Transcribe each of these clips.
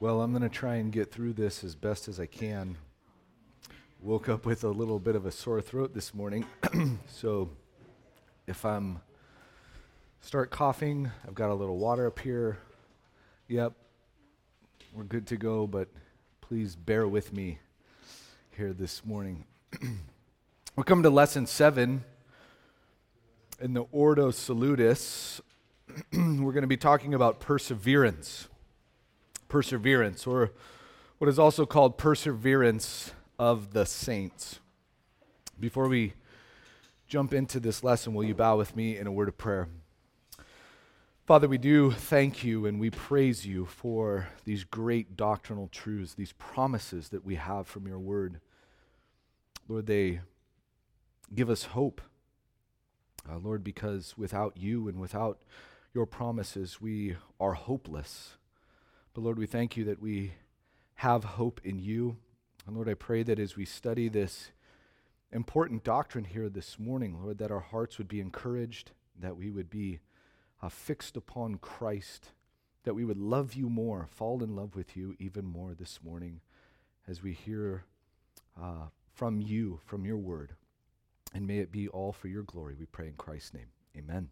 Well, I'm going to try and get through this as best as I can. Woke up with a little bit of a sore throat this morning, so if I'm start coughing, I've got a little water up here. Yep, we're good to go, but please bear with me here this morning. We're coming to lesson 7 in the Ordo Salutis. We're going to be talking about perseverance. Perseverance, or what is also called perseverance of the saints. Before we jump into this lesson, will you bow with me in a word of prayer? Father, we do thank you and we praise you for these great doctrinal truths, these promises that we have from your word. Lord, they give us hope. Lord, because without you and without your promises, we are hopeless. But Lord, we thank you that we have hope in you. And Lord, I pray that as we study this important doctrine here this morning, Lord, that our hearts would be encouraged, that we would be fixed upon Christ, that we would love you more, fall in love with you even more this morning as we hear from you, from your word. And may it be all for your glory, we pray in Christ's name. Amen.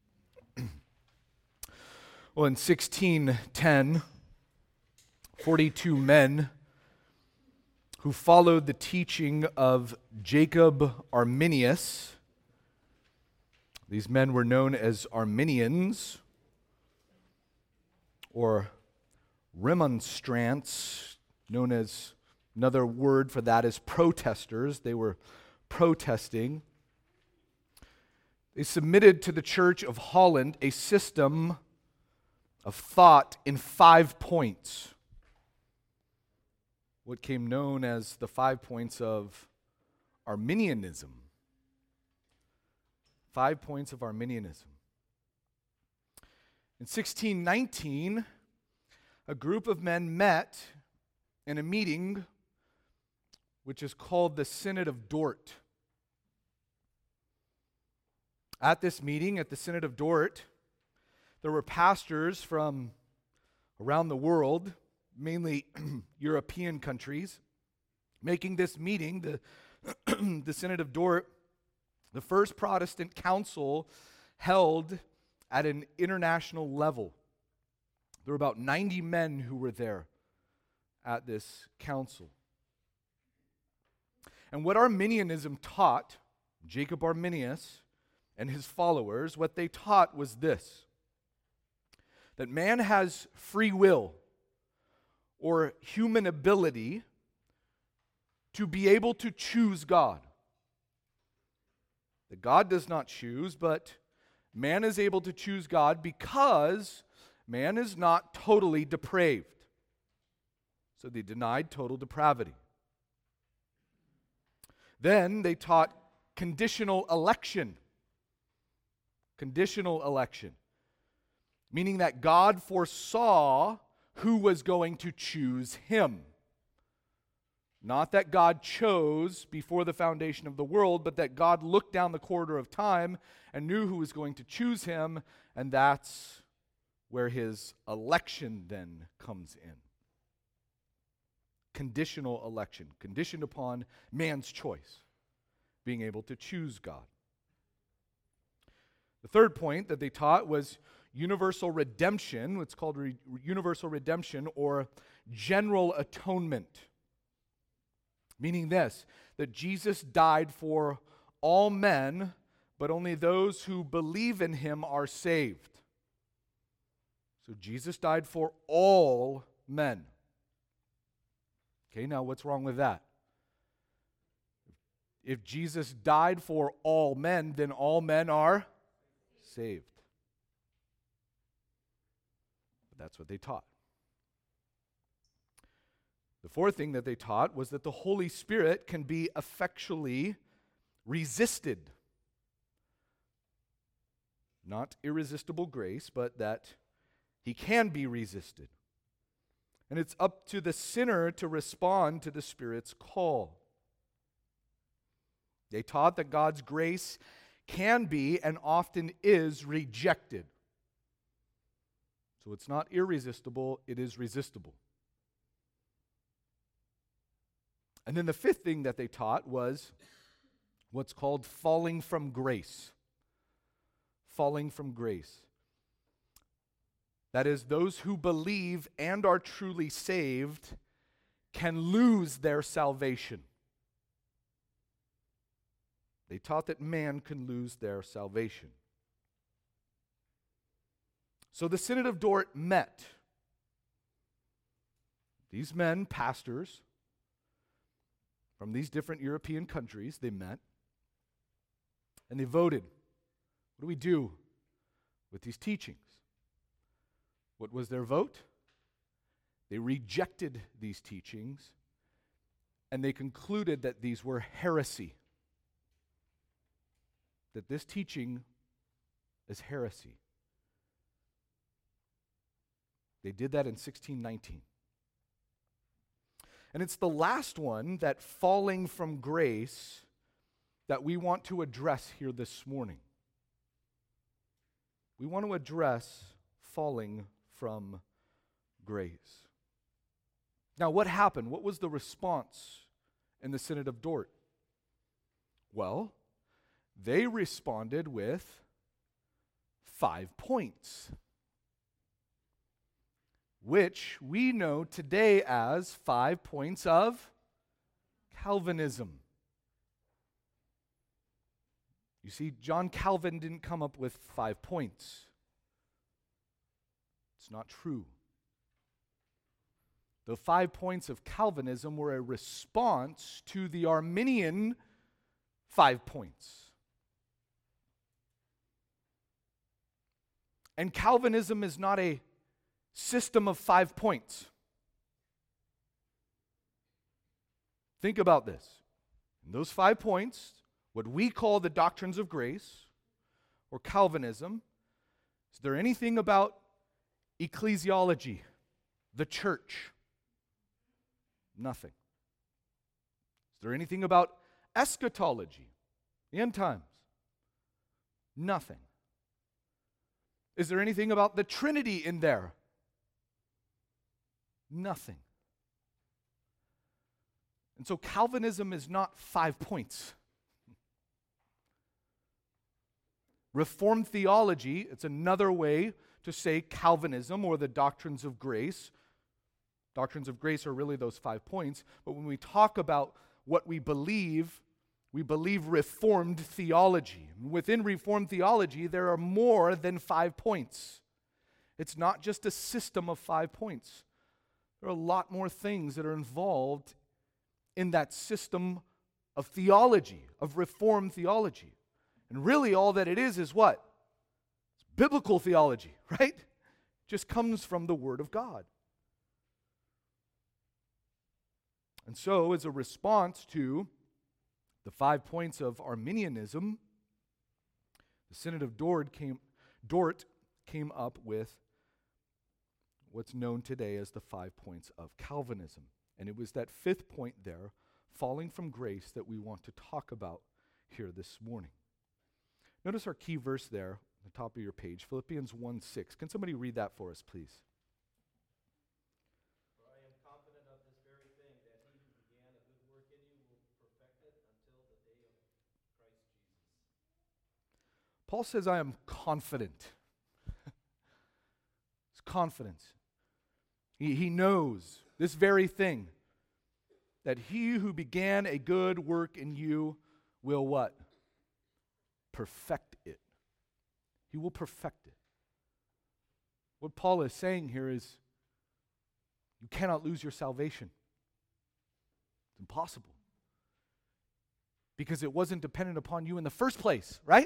Well, in 1610, 42 men who followed the teaching of Jacob Arminius. These men were known as Arminians or remonstrants, known as another word for that is protesters. They were protesting. They submitted to the Church of Holland a system of thought in 5 points. What came known as the 5 points of Arminianism. 5 points of Arminianism. In 1619, a group of men met in a meeting which is called the Synod of Dort. At this meeting, at the Synod of Dort, there were pastors from around the world, mainly European countries, making this meeting, the Synod of Dort, the first Protestant council held at an international level. There were about 90 men who were there at this council. And what Arminianism taught, Jacob Arminius and his followers, what they taught was this: that man has free will, or human ability, to be able to choose God. That God does not choose, but man is able to choose God because man is not totally depraved. So they denied total depravity. Then they taught conditional election. Conditional election. Meaning that God foresaw who was going to choose him. Not that God chose before the foundation of the world, but that God looked down the corridor of time and knew who was going to choose him, and that's where his election then comes in. Conditional election, conditioned upon man's choice, being able to choose God. The third point that they taught was universal redemption. It's called universal redemption or general atonement. Meaning this, that Jesus died for all men, but only those who believe in him are saved. So Jesus died for all men. Okay, now what's wrong with that? If Jesus died for all men, then all men are saved. That's what they taught. The fourth thing that they taught was that the Holy Spirit can be effectually resisted. Not irresistible grace, but that he can be resisted. And it's up to the sinner to respond to the Spirit's call. They taught that God's grace can be and often is rejected. So it's not irresistible, it is resistible. And then the fifth thing that they taught was what's called falling from grace. Falling from grace. That is, those who believe and are truly saved can lose their salvation. They taught that man can lose their salvation. So the Synod of Dort met. These men, pastors from these different European countries, they met and they voted. What do we do with these teachings? What was their vote? They rejected these teachings and they concluded that these were heresy. That this teaching is heresy. They did that in 1619. And it's the last one, that falling from grace, that we want to address here this morning. We want to address falling from grace. Now, what happened? What was the response in the Synod of Dort? Well, they responded with 5 points, which we know today as 5 points of Calvinism. You see, John Calvin didn't come up with 5 points. It's not true. The 5 points of Calvinism were a response to the Arminian 5 points. And Calvinism is not a system of 5 points. Think about this. In those 5 points, what we call the doctrines of grace, or Calvinism, is there anything about ecclesiology, the church? Nothing. Is there anything about eschatology, the end times? Nothing. Is there anything about the Trinity in there? Nothing. And so Calvinism is not 5 points. Reformed theology, it's another way to say Calvinism or the doctrines of grace. Doctrines of grace are really those 5 points. But when we talk about what we believe Reformed theology. Within Reformed theology, there are more than 5 points. It's not just a system of 5 points. There are a lot more things that are involved in that system of theology, of Reformed theology. And really all that it is what? It's biblical theology, right? It just comes from the Word of God. And so, as a response to the 5 points of Arminianism, the Synod of Dort came up with what's known today as the 5 points of Calvinism. And it was that 5th point there, falling from grace, that we want to talk about here this morning. Notice our key verse there, at the top of your page, Philippians 1:6. Can somebody read that for us, please? For I am confident of this very thing, that he who began a good work in you will perfect it until the day of Christ Jesus. Paul says, I am confident. It's confidence. He knows this very thing, that he who began a good work in you will what? Perfect it. He will perfect it. What Paul is saying here is, you cannot lose your salvation. It's impossible. Because it wasn't dependent upon you in the first place, right?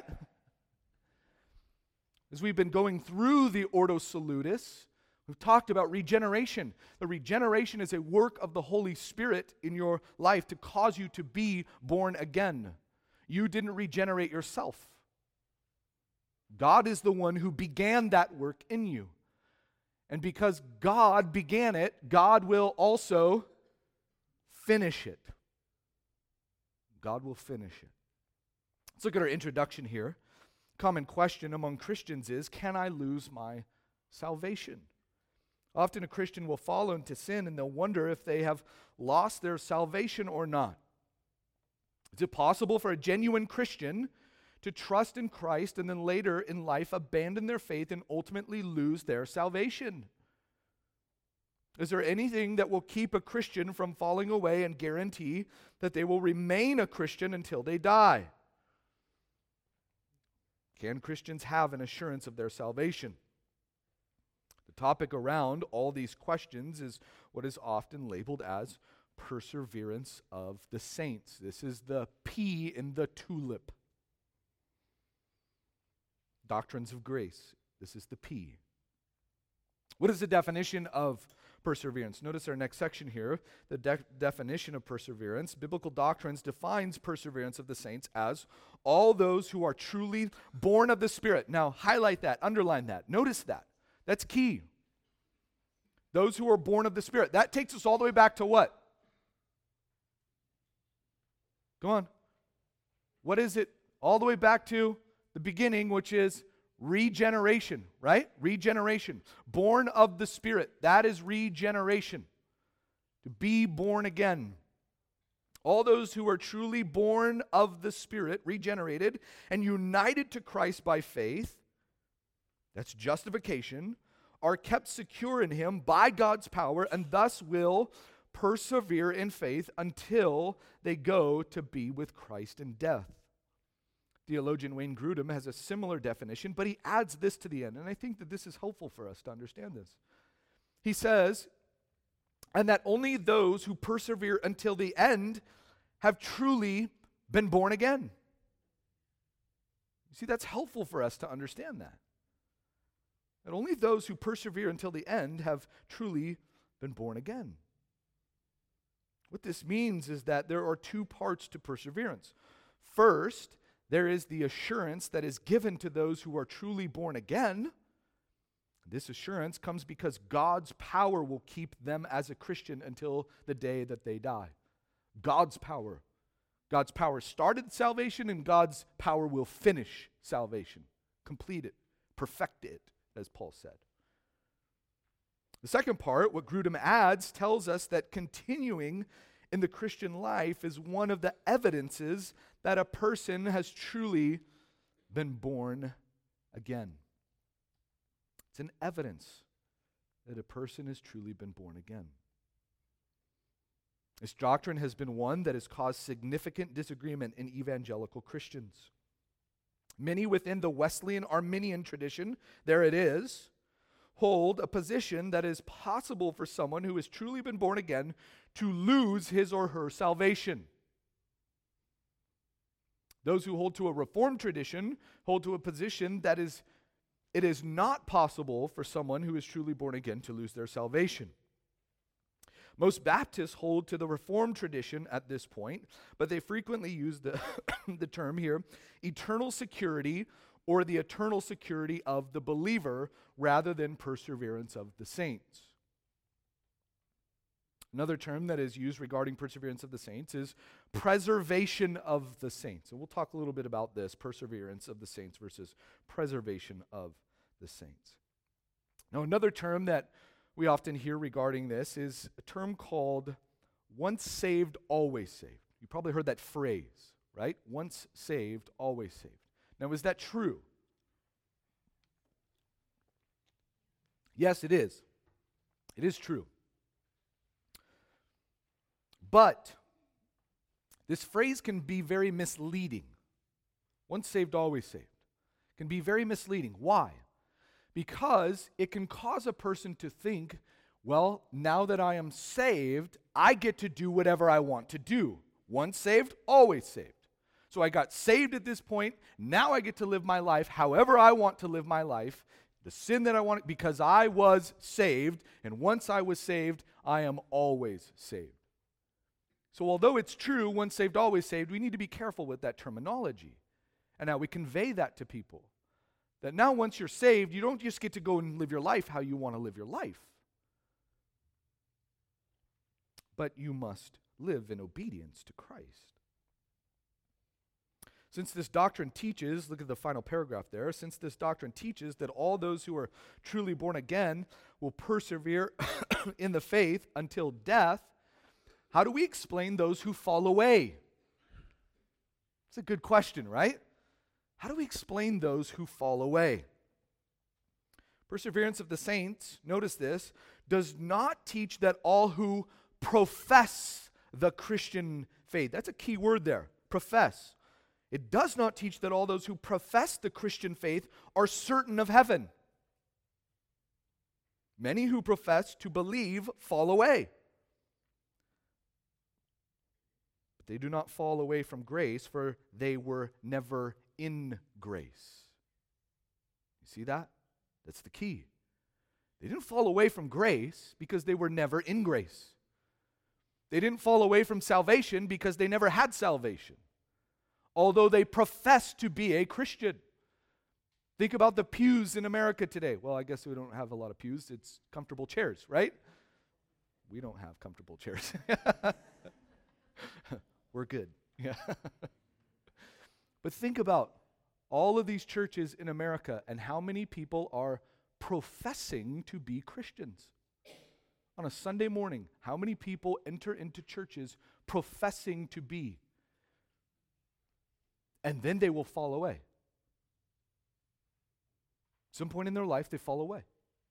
As we've been going through the Ordo Salutis, we've talked about regeneration. The regeneration is a work of the Holy Spirit in your life to cause you to be born again. You didn't regenerate yourself. God is the one who began that work in you. And because God began it, God will also finish it. God will finish it. Let's look at our introduction here. Common question among Christians is, can I lose my salvation? Often a Christian will fall into sin and they'll wonder if they have lost their salvation or not. Is it possible for a genuine Christian to trust in Christ and then later in life abandon their faith and ultimately lose their salvation? Is there anything that will keep a Christian from falling away and guarantee that they will remain a Christian until they die? Can Christians have an assurance of their salvation? The topic around all these questions is what is often labeled as perseverance of the saints. This is the P in the tulip. Doctrines of grace. This is the P. What is the definition of perseverance? Notice our next section here, the definition of perseverance. Biblical doctrines defines perseverance of the saints as all those who are truly born of the Spirit. Now, highlight that, underline that. Notice that. That's key. Those who are born of the Spirit. That takes us all the way back to what? Go on. What is it? All the way back to the beginning, which is regeneration, right? Regeneration. Born of the Spirit. That is regeneration. To be born again. All those who are truly born of the Spirit, regenerated, and united to Christ by faith, that's justification, are kept secure in Him by God's power, and thus will persevere in faith until they go to be with Christ in death. Theologian Wayne Grudem has a similar definition, but he adds this to the end, and I think that this is helpful for us to understand this. He says, and that only those who persevere until the end have truly been born again. You see, that's helpful for us to understand that. That only those who persevere until the end have truly been born again. What this means is that there are two parts to perseverance. First, there is the assurance that is given to those who are truly born again. This assurance comes because God's power will keep them as a Christian until the day that they die. God's power. God's power started salvation, and God's power will finish salvation, complete it, perfect it, as Paul said. The second part, what Grudem adds, tells us that continuing in the Christian life is one of the evidences that a person has truly been born again. It's an evidence that a person has truly been born again. This doctrine has been one that has caused significant disagreement in evangelical Christians. Many within the Wesleyan Arminian tradition, there it is, hold a position that it is possible for someone who has truly been born again to lose his or her salvation. Those who hold to a Reformed tradition hold to a position that it is not possible for someone who is truly born again to lose their salvation. Most Baptists hold to the Reformed tradition at this point, but they frequently use the term here, eternal security, or the eternal security of the believer, rather than perseverance of the saints. Another term that is used regarding perseverance of the saints is preservation of the saints. And we'll talk a little bit about this, perseverance of the saints versus preservation of the saints. Now, another term that we often hear regarding this is a term called once saved, always saved. You probably heard that phrase, right? Once saved, always saved. Now, is that true? Yes, it is. It is true. But this phrase can be very misleading. Once saved, always saved. Can be very misleading. Why? Because it can cause a person to think, well, now that I am saved, I get to do whatever I want to do. Once saved, always saved. So I got saved at this point. Now I get to live my life however I want to live my life. The sin that I want, because I was saved, and once I was saved, I am always saved. So although it's true, once saved, always saved, we need to be careful with that terminology. And now we convey that to people. That now once you're saved, you don't just get to go and live your life how you want to live your life. But you must live in obedience to Christ. Since this doctrine teaches, look at the final paragraph there, since this doctrine teaches that all those who are truly born again will persevere in the faith until death, how do we explain those who fall away? It's a good question, right? How do we explain those who fall away? Perseverance of the saints, notice this, does not teach that all who profess the Christian faith. That's a key word there, profess. It does not teach that all those who profess the Christian faith are certain of heaven. Many who profess to believe fall away. But they do not fall away from grace, for they were never in grace. You see that? That's the key. They didn't fall away from grace because they were never in grace. They didn't fall away from salvation because they never had salvation, although they profess to be a Christian. Think about the pews in America today. Well, I guess we don't have a lot of pews. It's comfortable chairs, right? We don't have comfortable chairs. We're good. Yeah. But think about all of these churches in America and how many people are professing to be Christians. On a Sunday morning, how many people enter into churches professing to be? And then they will fall away. Some point in their life, they fall away.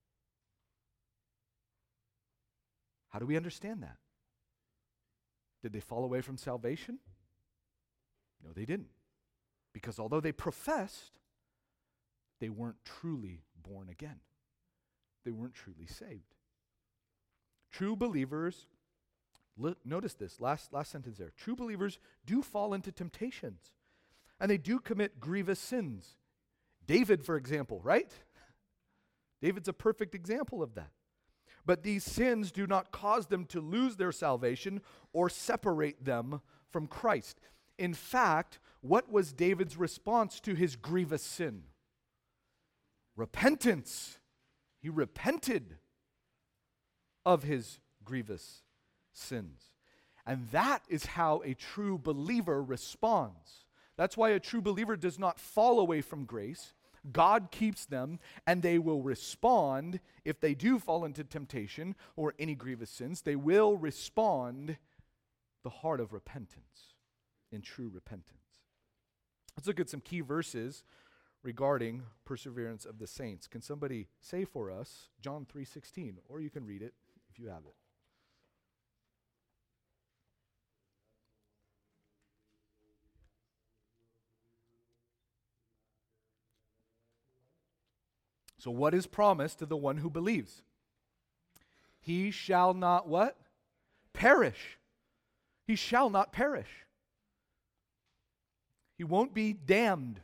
How do we understand that? Did they fall away from salvation? No, they didn't. Because although they professed, they weren't truly born again. They weren't truly saved. True believers, notice this, last sentence there. True believers do fall into temptations, and they do commit grievous sins. David, for example, right? David's a perfect example of that. But these sins do not cause them to lose their salvation or separate them from Christ. In fact, what was David's response to his grievous sin? Repentance. He repented of his grievous sins. And that is how a true believer responds. That's why a true believer does not fall away from grace. God keeps them, and they will respond if they do fall into temptation or any grievous sins. They will respond the heart of repentance, in true repentance. Let's look at some key verses regarding perseverance of the saints. Can somebody say for us John 3:16, or you can read it if you have it. So what is promised to the one who believes? He shall not what? Perish. He shall not perish. He won't be damned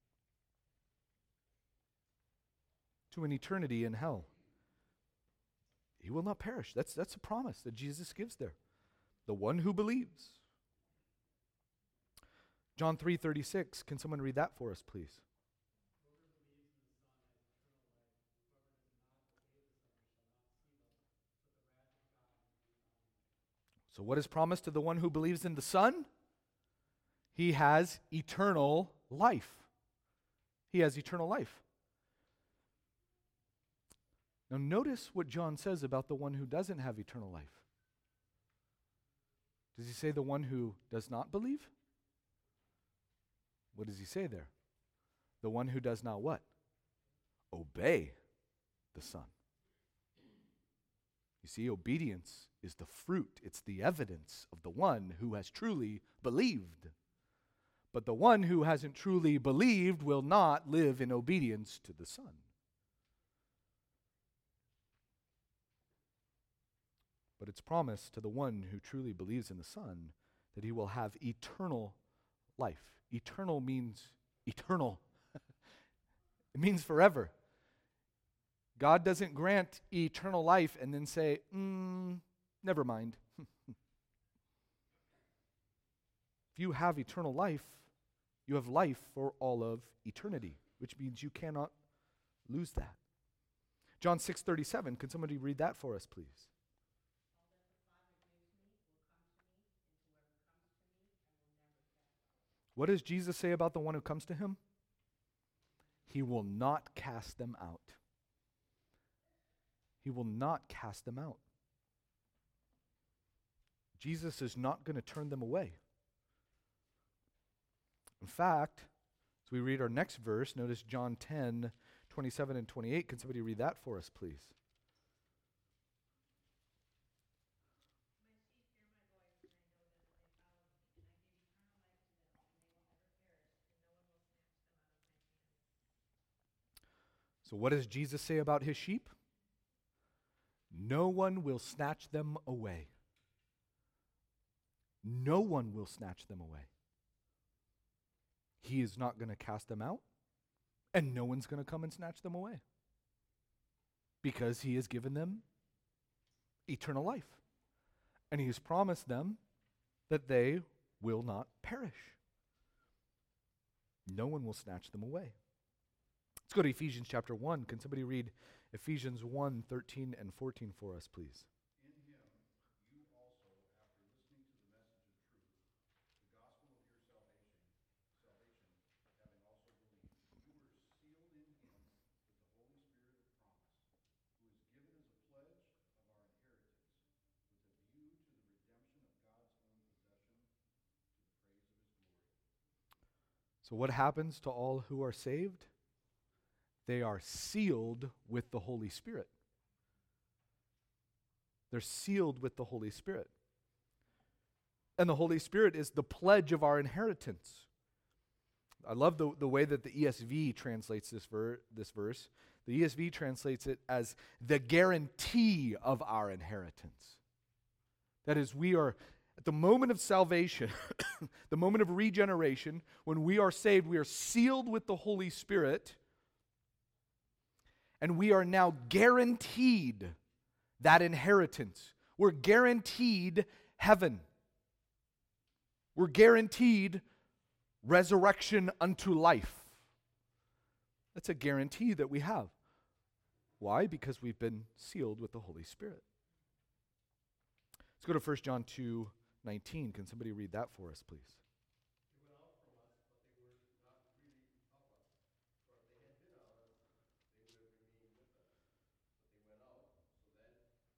to an eternity in hell. He will not perish. That's a promise that Jesus gives there. The one who believes. John 3:36. Can someone read that for us, please? So what is promised to the one who believes in the Son? He has eternal life. He has eternal life. Now notice what John says about the one who doesn't have eternal life. Does he say the one who does not believe? What does he say there? The one who does not what? Obey the Son. You see, obedience is the fruit, it's the evidence of the one who has truly believed. But the one who hasn't truly believed will not live in obedience to the Son. But it's promised to the one who truly believes in the Son that he will have eternal life. Eternal means eternal. It means forever. God doesn't grant eternal life and then say, never mind. If you have eternal life, you have life for all of eternity, which means you cannot lose that. John 6:37, can somebody read that for us, please? What does Jesus say about the one who comes to him? He will not cast them out. He will not cast them out. Jesus is not going to turn them away. In fact, as we read our next verse, notice John 10, 27 and 28. Can somebody read that for us, please? So what does Jesus say about his sheep? No one will snatch them away. No one will snatch them away. He is not going to cast them out, and no one's going to come and snatch them away, because he has given them eternal life, and he has promised them that they will not perish. No one will snatch them away. Let's go to Ephesians chapter 1. Can somebody read Ephesians 1, 13 and 14 for us, please? In him, you also, after listening to the message of truth, the gospel of your salvation, having also believed, you were sealed in him with the Holy Spirit of promise, who is given as a pledge of our inheritance, with a view to the redemption of God's own possession, to the praise of his glory. So what happens to all who are saved? They are sealed with the Holy Spirit. They're sealed with the Holy Spirit. And the Holy Spirit is the pledge of our inheritance. I love the way that the ESV translates this verse. The ESV translates it as the guarantee of our inheritance. That is, we are, at the moment of salvation, the moment of regeneration, when we are saved, we are sealed with the Holy Spirit. And we are now guaranteed that inheritance. We're guaranteed heaven. We're guaranteed resurrection unto life. That's a guarantee that we have. Why? Because we've been sealed with the Holy Spirit. Let's go to 1 John 2, 19. Can somebody read that for us, please? They went out from us, but they were not really of us. For if they had been of us, they would have remained with us. But they went out so that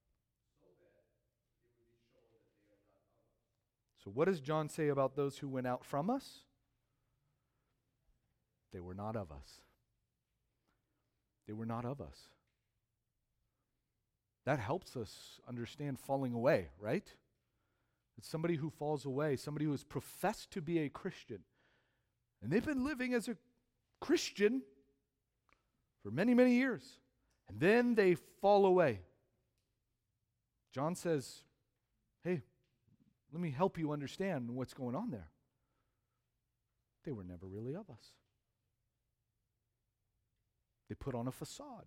it would be shown that they are not of us. So what does John say about those who went out from us? They were not of us. They were not of us. That helps us understand falling away, right? It's somebody who falls away, somebody who has professed to be a Christian. And they've been living as a Christian for many, many years. And then they fall away. John says, hey, let me help you understand what's going on there. They were never really of us. They put on a facade.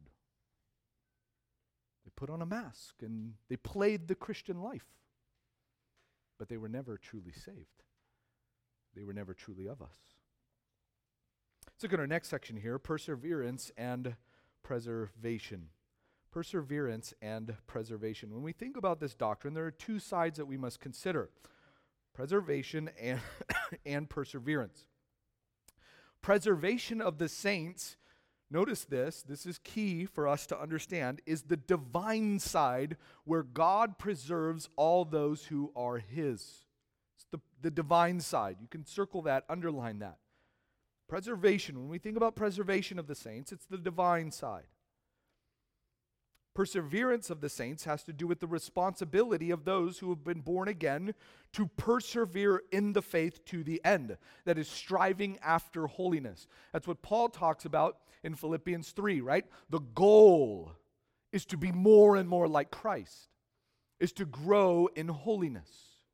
They put on a mask and they played the Christian life. But they were never truly saved. They were never truly of us. Let's look at our next section here, perseverance and preservation. Perseverance and preservation. When we think about this doctrine, there are two sides that we must consider. Preservation and perseverance. Preservation of the saints, notice this is key for us to understand, is the divine side where God preserves all those who are his. It's the divine side. You can circle that, underline that. Preservation, when we think about preservation of the saints, it's the divine side. Perseverance of the saints has to do with the responsibility of those who have been born again to persevere in the faith to the end. That is striving after holiness. That's what Paul talks about in Philippians 3, right? The goal is to be more and more like Christ, is to grow in holiness.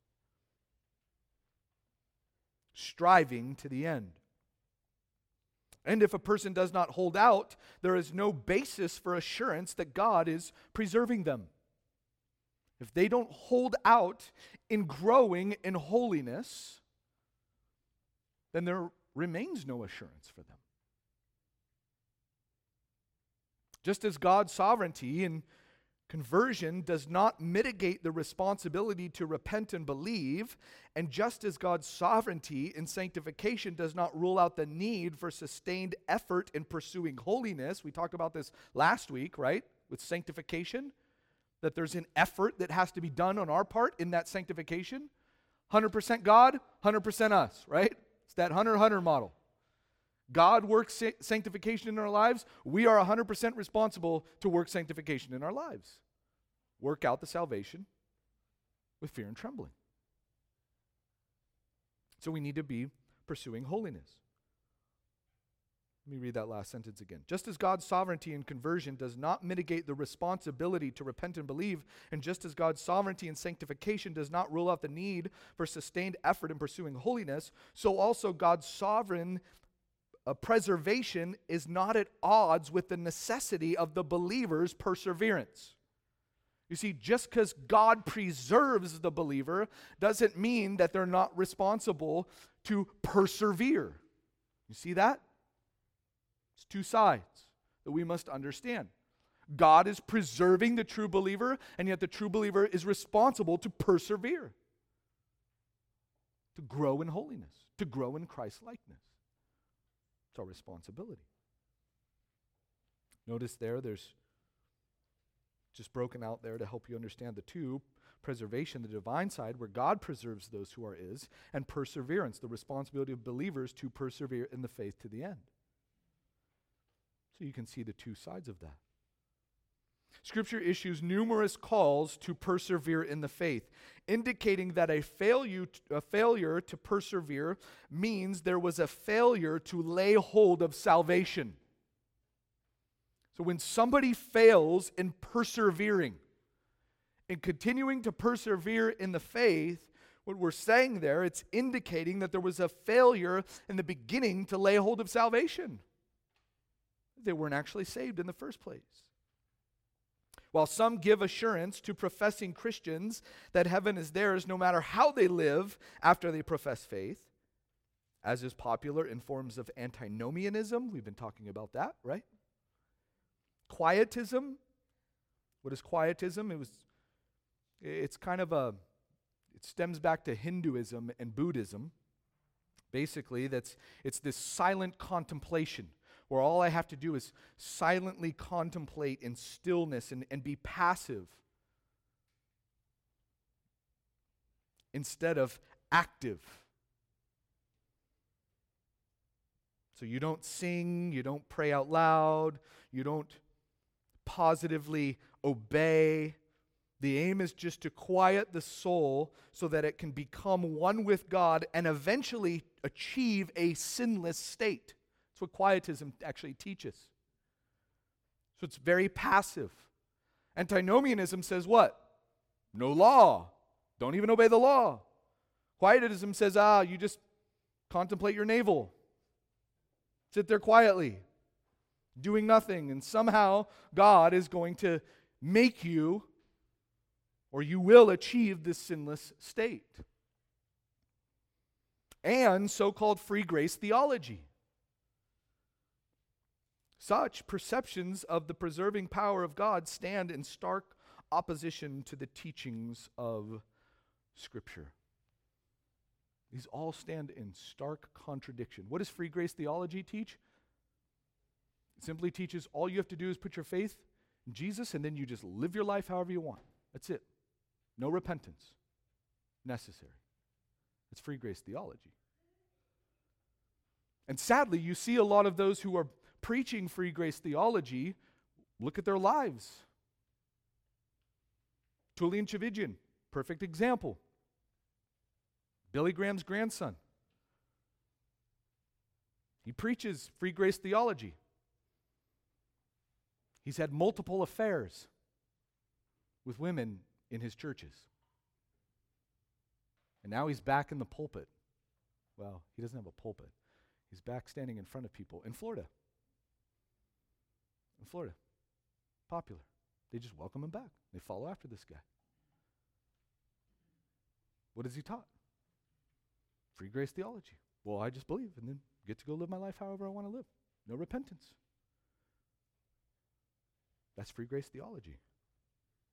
Striving to the end. And if a person does not hold out, there is no basis for assurance that God is preserving them. If they don't hold out in growing in holiness, then there remains no assurance for them. Just as God's sovereignty in Conversion does not mitigate the responsibility to repent and believe, and just as God's sovereignty in sanctification does not rule out the need for sustained effort in pursuing holiness, we talked about this last week, right, with sanctification, that there's an effort that has to be done on our part in that sanctification. 100% God, 100% us, right? It's that 100-100 model. God works sanctification in our lives. We are 100% responsible to work sanctification in our lives. Work out the salvation with fear and trembling. So we need to be pursuing holiness. Let me read that last sentence again. Just as God's sovereignty in conversion does not mitigate the responsibility to repent and believe, and just as God's sovereignty in sanctification does not rule out the need for sustained effort in pursuing holiness, so also God's sovereign preservation is not at odds with the necessity of the believer's perseverance. You see, just because God preserves the believer doesn't mean that they're not responsible to persevere. You see that? It's two sides that we must understand. God is preserving the true believer, and yet the true believer is responsible to persevere, to grow in holiness, to grow in Christ-likeness. It's our responsibility. Notice there's just broken out there to help you understand the two: preservation, the divine side, where God preserves those who are his, and perseverance, the responsibility of believers to persevere in the faith to the end. So you can see the two sides of that. Scripture issues numerous calls to persevere in the faith, indicating that a failure to persevere means there was a failure to lay hold of salvation. So when somebody fails in persevering, in continuing to persevere in the faith, what we're saying there, it's indicating that there was a failure in the beginning to lay hold of salvation. They weren't actually saved in the first place. While some give assurance to professing Christians that heaven is theirs no matter how they live after they profess faith, as is popular in forms of antinomianism, we've been talking about that, right? Quietism. What is quietism? It stems back to Hinduism and Buddhism. Basically, it's this silent contemplation, where all I have to do is silently contemplate in stillness and be passive instead of active. So you don't sing, you don't pray out loud, you don't positively obey. The aim is just to quiet the soul so that it can become one with God and eventually achieve a sinless state. That's what quietism actually teaches. So it's very passive. Antinomianism says what? No law. Don't even obey the law. Quietism says, you just contemplate your navel. Sit there quietly, doing nothing, and somehow God is going to make you, or you will achieve this sinless state. And so-called free grace theology. Such perceptions of the preserving power of God stand in stark opposition to the teachings of Scripture. These all stand in stark contradiction. What does free grace theology teach? It simply teaches all you have to do is put your faith in Jesus, and then you just live your life however you want. That's it. No repentance necessary. It's free grace theology. And sadly, you see a lot of those who are preaching free grace theology, look at their lives. Tullian Tchividjian, perfect example. Billy Graham's grandson. He preaches free grace theology. He's had multiple affairs with women in his churches. And now he's back in the pulpit. Well, he doesn't have a pulpit. He's back standing in front of people in Florida. In Florida. Popular. They just welcome him back. They follow after this guy. What has he taught? Free grace theology. Well, I just believe and then get to go live my life however I want to live. No repentance. That's free grace theology.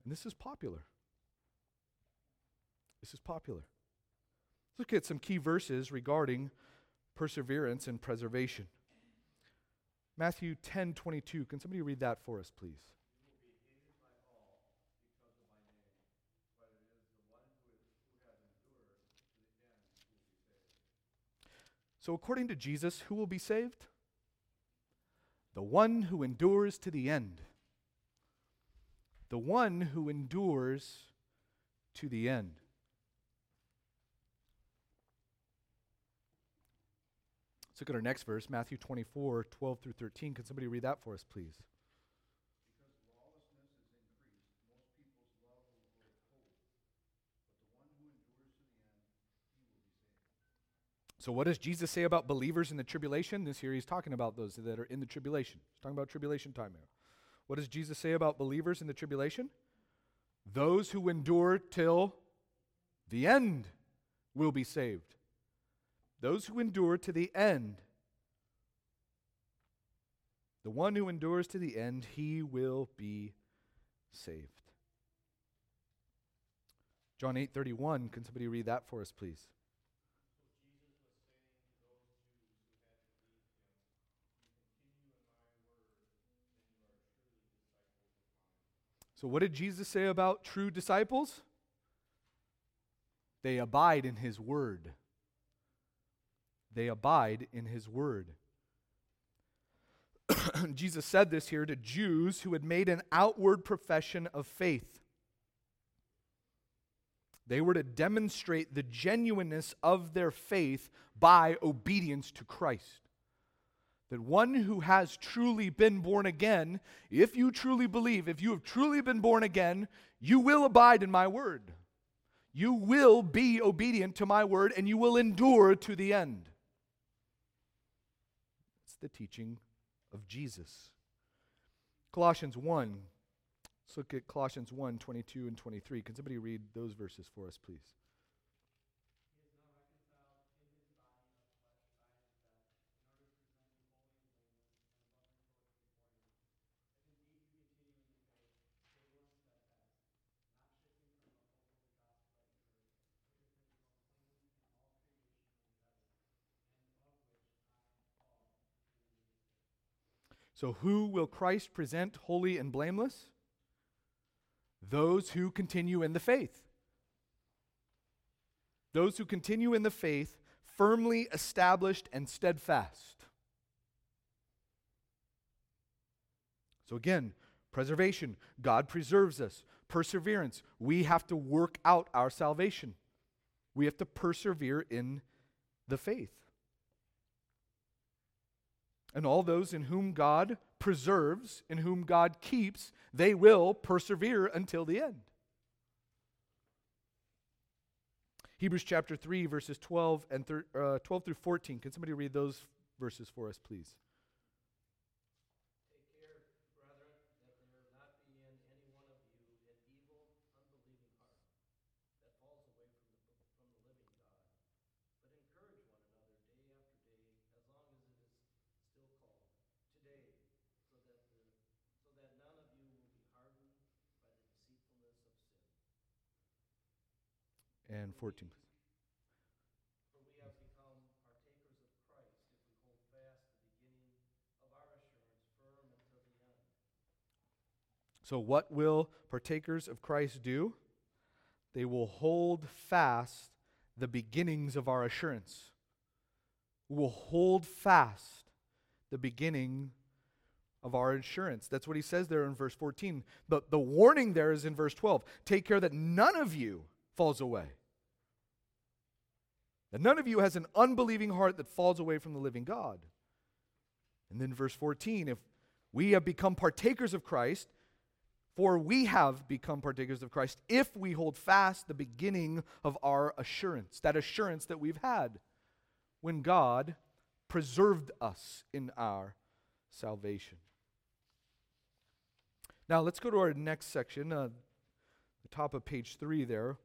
And this is popular. This is popular. Let's look at some key verses regarding perseverance and preservation. Matthew 10:22. Can somebody read that for us, please? So according to Jesus, who will be saved? The one who endures to the end. The one who endures to the end. Let's look at our next verse, Matthew 24:12 through 13. Can somebody read that for us, please? Because lawlessness is increased, most people's love will grow cold. But the one who endures to the end, he will be saved. So what does Jesus say about believers in the tribulation? This here he's talking about those that are in the tribulation. He's talking about tribulation time here. What does Jesus say about believers in the tribulation? Those who endure till the end will be saved. Those who endure to the end. The one who endures to the end, he will be saved. John 8:31, can somebody read that for us, please? So what did Jesus say about true disciples? They abide in his word. They abide in his word. Jesus said this here to Jews who had made an outward profession of faith. They were to demonstrate the genuineness of their faith by obedience to Christ. That one who has truly been born again, if you truly believe, if you have truly been born again, you will abide in my word. You will be obedient to my word, and you will endure to the end. It's the teaching of Jesus. Colossians 1. Let's look at Colossians 1, 22 and 23. Can somebody read those verses for us, please? So who will Christ present holy and blameless? Those who continue in the faith. Those who continue in the faith, firmly established and steadfast. So again, preservation. God preserves us. Perseverance. We have to work out our salvation. We have to persevere in the faith. And all those in whom God preserves, in whom God keeps, they will persevere until the end. Hebrews chapter 3, verses 12 through 14. Can somebody read those verses for us, please? Take care, brethren, that there not be in any one of you an evil, unbelieving heart that falls away from the living God. But encourage one another day after day, as long as it is still called today, so that none of you will be hardened by the deceitfulness of sin. And 14, please. For we have become partakers of Christ if we hold fast the beginning of our assurance firm until the end. So what will partakers of Christ do? They will hold fast the beginnings of our assurance. We will hold fast the beginning of our assurance. That's what he says there in verse 14. But the warning there is in verse 12. Take care that none of you falls away. That none of you has an unbelieving heart that falls away from the living God. And then verse 14, if we have become partakers of Christ, for we have become partakers of Christ, if we hold fast the beginning of our assurance, that assurance that we've had when God preserved us in our salvation. Now let's go to our next section, the top of page 3 there.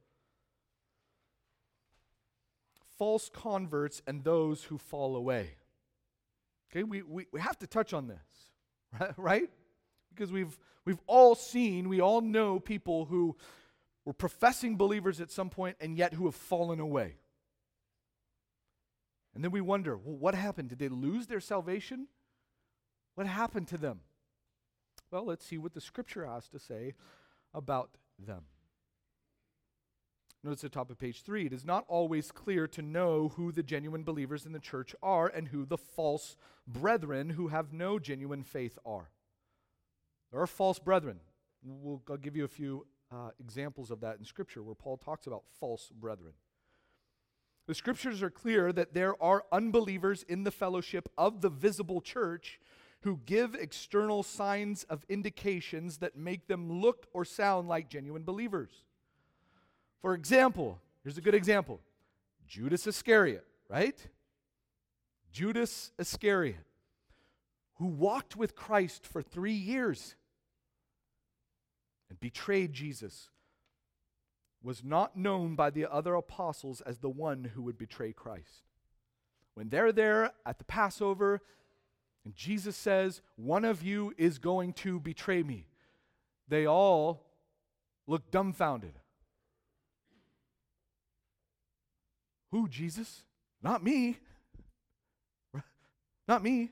False converts and those who fall away. Okay, we have to touch on this, right? Because we all know people who were professing believers at some point and yet who have fallen away. And then we wonder, well, what happened? Did they lose their salvation? What happened to them? Well, let's see what the Scripture has to say about them. Notice at the top of page 3, it is not always clear to know who the genuine believers in the church are and who the false brethren who have no genuine faith are. There are false brethren. I'll give you a few examples of that in Scripture where Paul talks about false brethren. The Scriptures are clear that there are unbelievers in the fellowship of the visible church who give external signs of indications that make them look or sound like genuine believers. For example, here's a good example. Judas Iscariot, right? Judas Iscariot, who walked with Christ for 3 years and betrayed Jesus, was not known by the other apostles as the one who would betray Christ. When they're there at the Passover, and Jesus says, "One of you is going to betray me," they all look dumbfounded. Who, Jesus? Not me. Not me.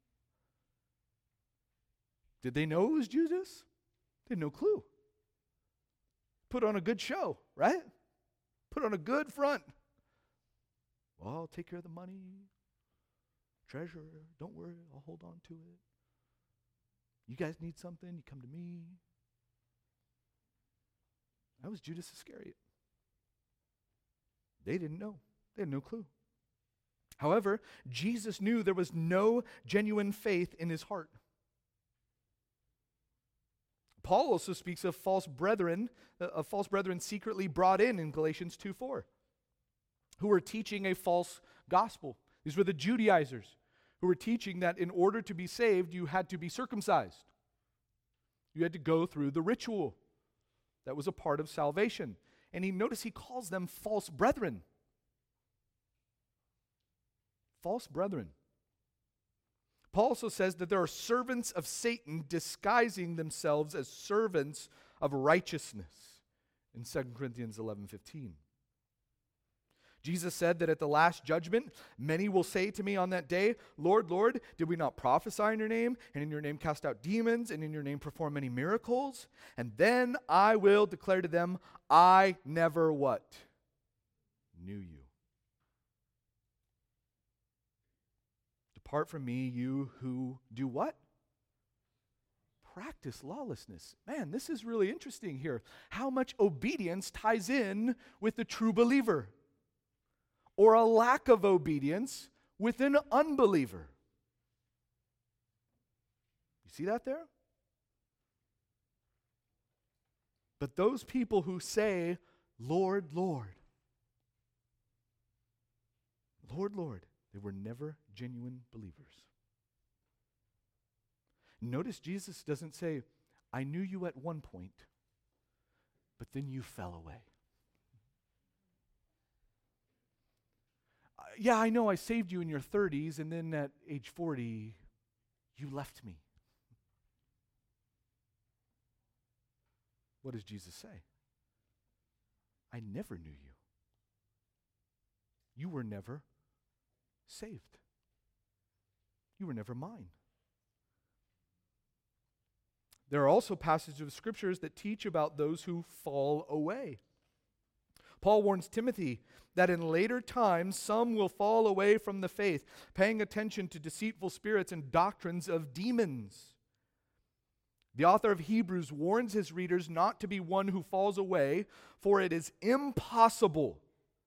Did they know it was Judas? They had no clue. Put on a good show, right? Put on a good front. Well, I'll take care of the money, treasure, don't worry, I'll hold on to it. You guys need something, you come to me. That was Judas Iscariot. They didn't know. They had no clue. However, Jesus knew there was no genuine faith in his heart. Paul also speaks of false brethren secretly brought in Galatians 2:4, who were teaching a false gospel. These were the Judaizers who were teaching that in order to be saved, you had to be circumcised. You had to go through the ritual. That was a part of salvation. And notice he calls them false brethren. False brethren. Paul also says that there are servants of Satan disguising themselves as servants of righteousness in 2 Corinthians 11:15. Jesus said that at the last judgment, many will say to me on that day, "Lord, Lord, did we not prophesy in your name, and in your name cast out demons, and in your name perform many miracles? And then I will declare to them, I never" what? Knew you. Depart from me, you who do what? Practice lawlessness. Man, this is really interesting here. How much obedience ties in with the true believer? Or a lack of obedience with an unbeliever. You see that there? But those people who say, "Lord, Lord," Lord, Lord, they were never genuine believers. Notice Jesus doesn't say, "I knew you at one point, but then you fell away." Yeah, I know I saved you in your 30s, and then at age 40, you left me. What does Jesus say? I never knew you. You were never saved. You were never mine. There are also passages of scriptures that teach about those who fall away. Paul warns Timothy that in later times some will fall away from the faith, paying attention to deceitful spirits and doctrines of demons. The author of Hebrews warns his readers not to be one who falls away, for it is impossible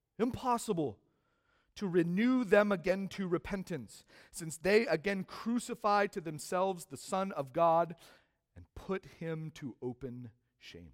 to renew them again to repentance, since they again crucify to themselves the Son of God and put him to open shame.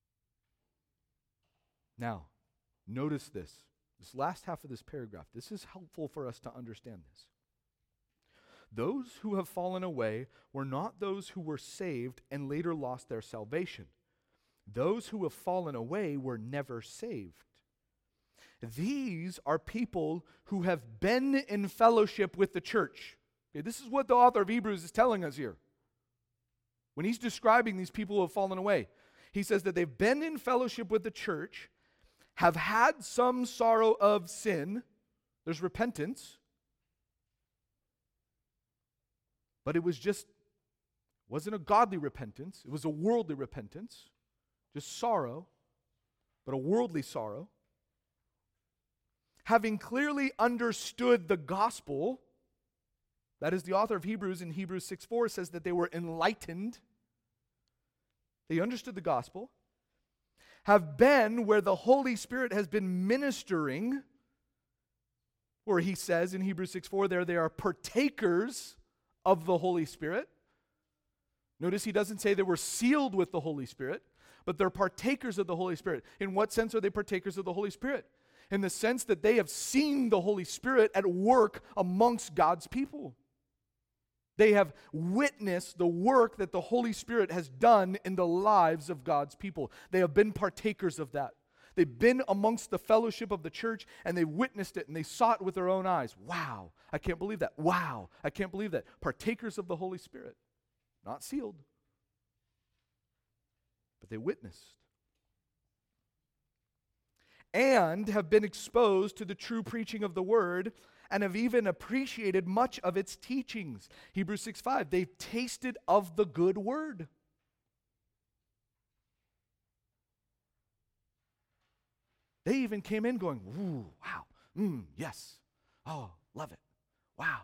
Now, notice this last half of this paragraph. This is helpful for us to understand this. Those who have fallen away were not those who were saved and later lost their salvation. Those who have fallen away were never saved. These are people who have been in fellowship with the church. Okay, this is what the author of Hebrews is telling us here. When he's describing these people who have fallen away, he says that they've been in fellowship with the church, have had some sorrow of sin. There's repentance. But it wasn't a godly repentance. It was a worldly repentance. Just sorrow, but a worldly sorrow. Having clearly understood the gospel, that is, the author of Hebrews in Hebrews 6:4 says that they were enlightened. They understood the gospel. Have been where the Holy Spirit has been ministering, where he says in Hebrews 6:4 there they are partakers of the Holy Spirit. Notice he doesn't say they were sealed with the Holy Spirit, but they're partakers of the Holy Spirit. In what sense are they partakers of the Holy Spirit? In the sense that they have seen the Holy Spirit at work amongst God's people. They have witnessed the work that the Holy Spirit has done in the lives of God's people. They have been partakers of that. They've been amongst the fellowship of the church, and they witnessed it, and they saw it with their own eyes. Wow, I can't believe that. Wow, I can't believe that. Partakers of the Holy Spirit. Not sealed, but they witnessed. And have been exposed to the true preaching of the word, and have even appreciated much of its teachings. Hebrews 6:5, they've tasted of the good word. They even came in going, ooh, wow, yes, oh, love it, wow.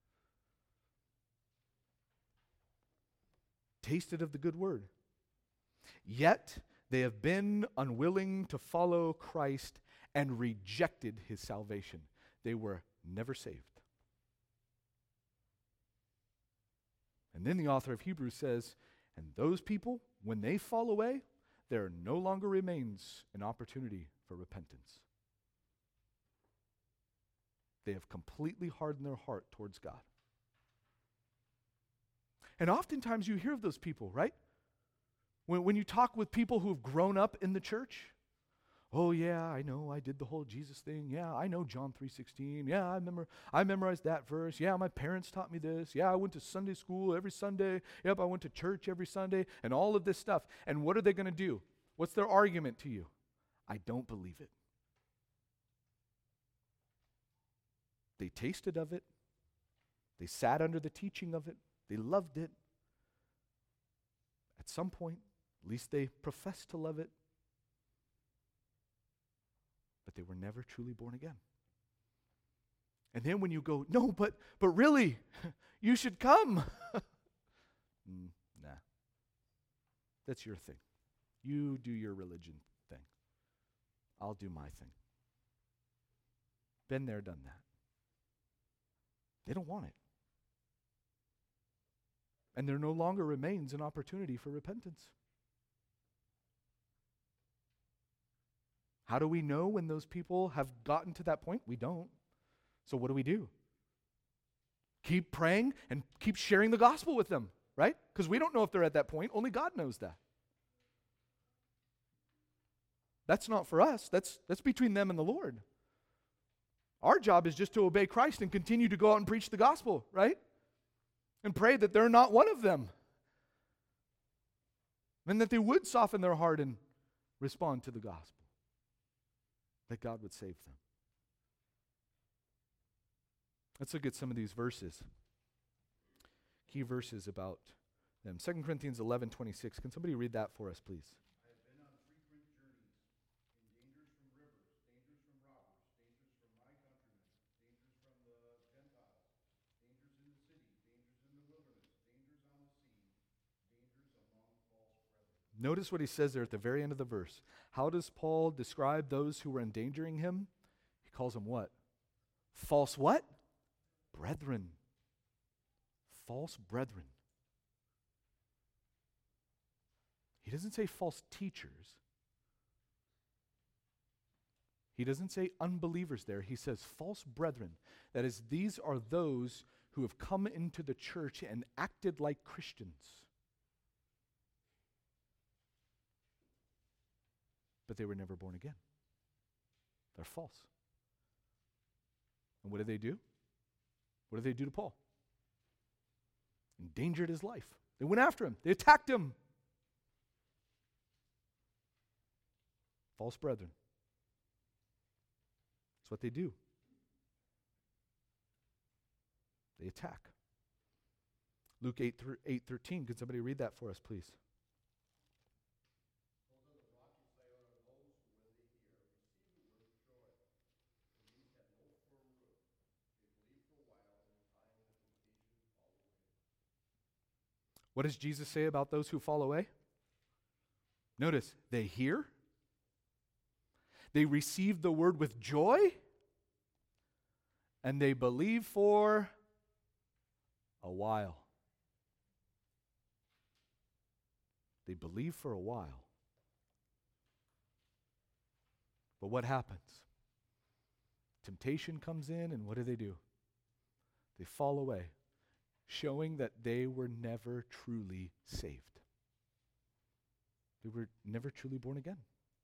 Tasted of the good word. Yet they have been unwilling to follow Christ and rejected his salvation. They were never saved. And then the author of Hebrews says, and those people, when they fall away, there no longer remains an opportunity for repentance. They have completely hardened their heart towards God. And oftentimes you hear of those people, right? When you talk with people who have grown up in the church, oh yeah, I know, I did the whole Jesus thing. Yeah, I know John 3:16. Yeah, I memorized that verse. Yeah, my parents taught me this. Yeah, I went to Sunday school every Sunday. Yep, I went to church every Sunday, and all of this stuff. And what are they going to do? What's their argument to you? I don't believe it. They tasted of it. They sat under the teaching of it. They loved it. At some point, at least they professed to love it. But they were never truly born again. And then when you go, no, but really, you should come. Nah. That's your thing. You do your religion thing. I'll do my thing. Been there, done that. They don't want it. And there no longer remains an opportunity for repentance. How do we know when those people have gotten to that point? We don't. So what do? Keep praying and keep sharing the gospel with them, right? Because we don't know if they're at that point. Only God knows that. That's not for us. That's between them and the Lord. Our job is just to obey Christ and continue to go out and preach the gospel, right? And pray that they're not one of them. And that they would soften their heart and respond to the gospel. That God would save them. Let's look at some of these verses. Key verses about them. 2 Corinthians 11:26. Can somebody read that for us, please? I have been on frequent journeys, in dangers from rivers, dangers from robbers, dangers from my countrymen, dangers from the Gentiles, dangers in the city, dangers in the wilderness, dangers on the sea, dangers among false brethren. Notice what he says there at the very end of the verse. How does Paul describe those who were endangering him? He calls them what? False what? Brethren. False brethren. He doesn't say false teachers. He doesn't say unbelievers there. He says false brethren. That is, these are those who have come into the church and acted like Christians. But they were never born again. They're false. And what did they do? What did they do to Paul? Endangered his life. They went after him. They attacked him. False brethren. That's what they do. They attack. Luke 8:13. Could somebody read that for us, please? What does Jesus say about those who fall away? Notice, they hear, they receive the word with joy, and they believe for a while. They believe for a while. But what happens? Temptation comes in, and what do? They fall away, showing that they were never truly saved. They were never truly born again.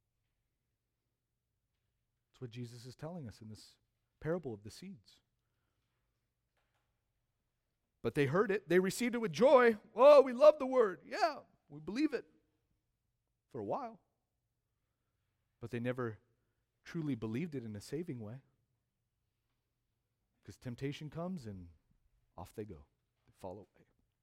That's what Jesus is telling us in this parable of the seeds. But they heard it. They received it with joy. Oh, we love the word. Yeah, we believe it for a while. But they never truly believed it in a saving way. Because temptation comes and off they go. They fall away.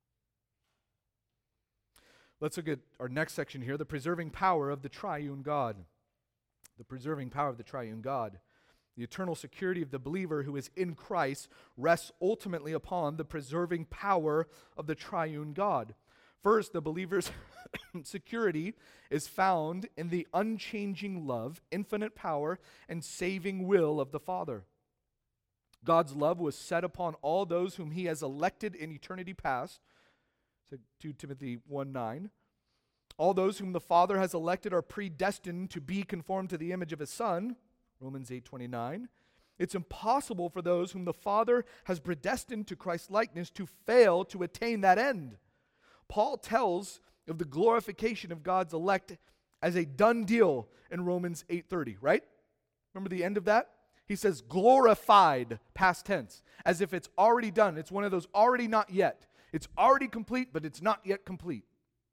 Let's look at our next section here, the preserving power of the triune God. The preserving power of the triune God. The eternal security of the believer who is in Christ rests ultimately upon the preserving power of the triune God. First, the believer's security is found in the unchanging love, infinite power, and saving will of the Father. God's love was set upon all those whom he has elected in eternity past. 2 Timothy 1:9. All those whom the Father has elected are predestined to be conformed to the image of his Son. Romans 8:29. It's impossible for those whom the Father has predestined to Christ's likeness to fail to attain that end. Paul tells of the glorification of God's elect as a done deal in Romans 8:30, right? Remember the end of that? He says glorified, past tense, as if it's already done. It's one of those already not yet. It's already complete, but it's not yet complete.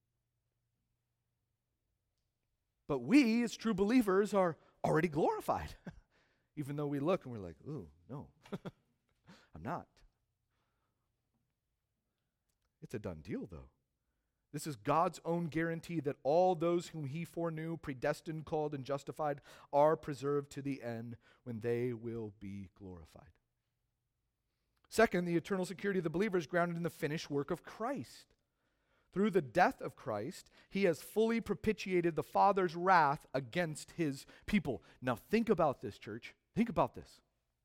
But we, as true believers, are already glorified. Even though we look and we're like, ooh, no, I'm not. It's a done deal, though. This is God's own guarantee that all those whom he foreknew, predestined, called, and justified are preserved to the end when they will be glorified. Second, the eternal security of the believer is grounded in the finished work of Christ. Through the death of Christ, he has fully propitiated the Father's wrath against his people. Now think about this, church. Think about this.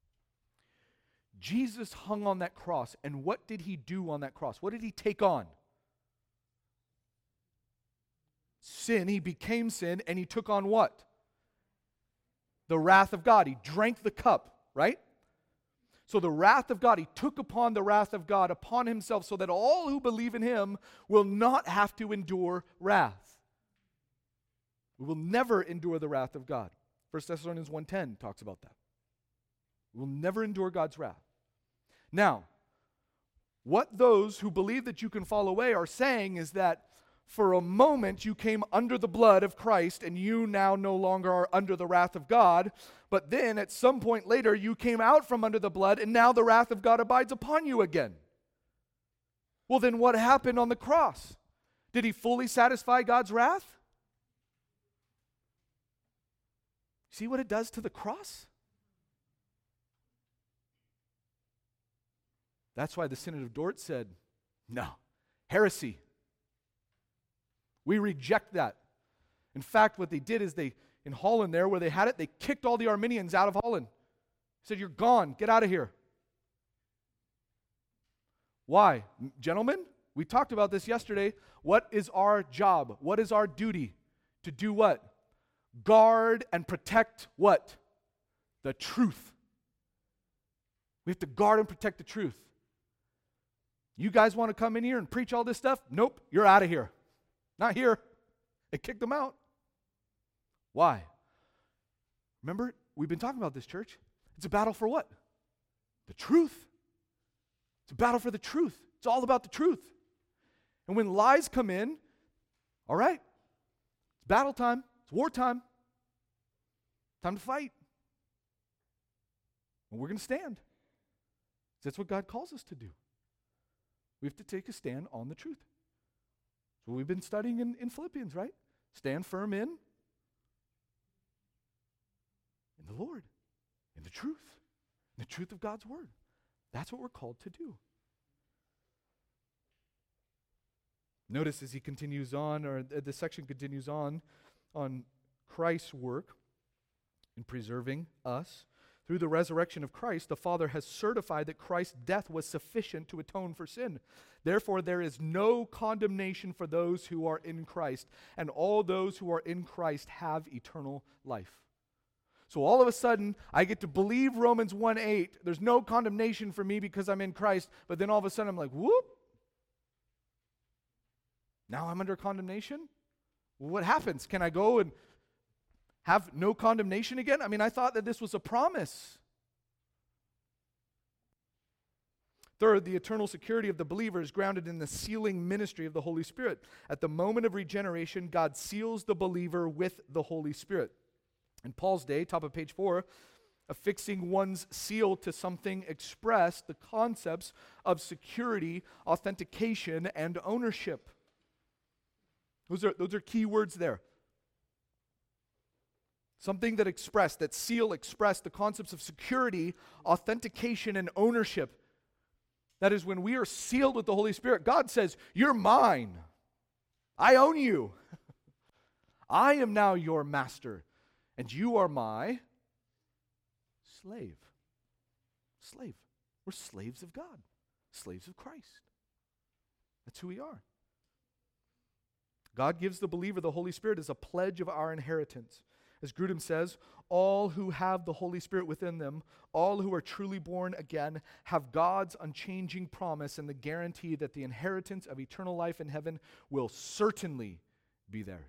Jesus hung on that cross, and what did he do on that cross? What did he take on? Sin. He became sin, and he took on what? The wrath of God. He drank the cup, right? So the wrath of God, he took upon the wrath of God upon himself so that all who believe in him will not have to endure wrath. We will never endure the wrath of God. 1 Thessalonians 1:10 talks about that. We will never endure God's wrath. Now, what those who believe that you can fall away are saying is that for a moment you came under the blood of Christ and you now no longer are under the wrath of God, but then at some point later you came out from under the blood and now the wrath of God abides upon you again. Well, then what happened on the cross? Did he fully satisfy God's wrath? See what it does to the cross? That's why the Synod of Dort said, no, heresy. We reject that. In fact, what they did is in Holland there, where they had it, they kicked all the Arminians out of Holland. Said, you're gone, get out of here. Why? Gentlemen, we talked about this yesterday. What is our job? What is our duty? To do what? Guard and protect what? The truth. We have to guard and protect the truth. You guys want to come in here and preach all this stuff? Nope, you're out of here. Not here. They kicked them out. Why? Remember, we've been talking about this, church. It's a battle for what? The truth. It's a battle for the truth. It's all about the truth. And when lies come in, all right, it's battle time, it's war time, time to fight. And we're going to stand. That's what God calls us to do. We have to take a stand on the truth. That's what we've been studying in Philippians, right? Stand firm in the Lord, in the truth of God's word. That's what we're called to do. Notice as he continues on, or the section continues on Christ's work in preserving us. Through the resurrection of Christ, the Father has certified that Christ's death was sufficient to atone for sin. Therefore, there is no condemnation for those who are in Christ, and all those who are in Christ have eternal life. So all of a sudden, I get to believe Romans 1:8. There's no condemnation for me because I'm in Christ, but then all of a sudden I'm like, whoop. Now I'm under condemnation? What happens? Can I go and have no condemnation again? I mean, I thought that this was a promise. Third, the eternal security of the believer is grounded in the sealing ministry of the Holy Spirit. At the moment of regeneration, God seals the believer with the Holy Spirit. In Paul's day, top of page 4, affixing one's seal to something expressed the concepts of security, authentication, and ownership. Those are key words there. Something that seal expressed the concepts of security, authentication, and ownership. That is, when we are sealed with the Holy Spirit, God says, you're mine. I own you. I am now your master, and you are my slave. Slave. We're slaves of God, slaves of Christ. That's who we are. God gives the believer the Holy Spirit as a pledge of our inheritance. As Grudem says, all who have the Holy Spirit within them, all who are truly born again, have God's unchanging promise and the guarantee that the inheritance of eternal life in heaven will certainly be theirs.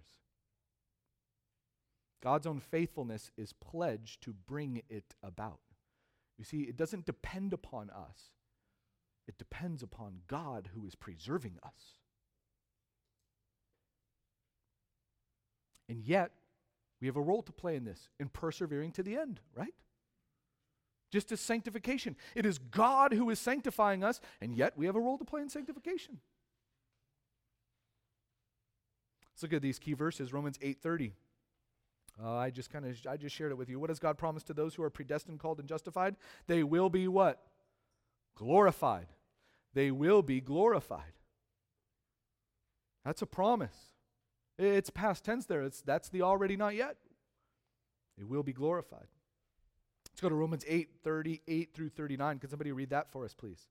God's own faithfulness is pledged to bring it about. You see, it doesn't depend upon us. It depends upon God who is preserving us. And yet, we have a role to play in this, in persevering to the end, right? Just as sanctification. It is God who is sanctifying us, and yet we have a role to play in sanctification. Let's look at these key verses, Romans 8:30. I just shared it with you. What does God promise to those who are predestined, called, and justified? They will be what? Glorified. They will be glorified. That's a promise. It's past tense there. That's the already not yet. They will be glorified. Let's go to Romans 8:38 through 39. Can somebody read that for us, please?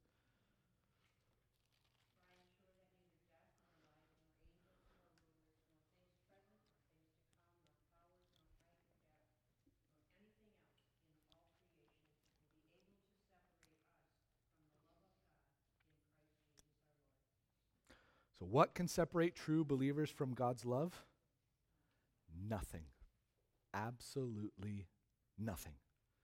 So what can separate true believers from God's love? Nothing. Absolutely nothing.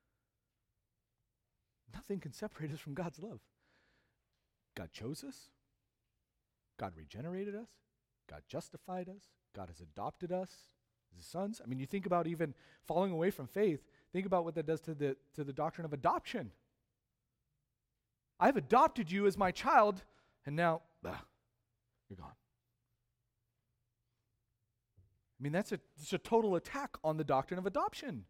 Nothing can separate us from God's love. God chose us. God regenerated us. God justified us. God has adopted us as his sons. I mean, you think about even falling away from faith, think about what that does to the doctrine of adoption. I've adopted you as my child, and now, you're gone. I mean, it's a total attack on the doctrine of adoption.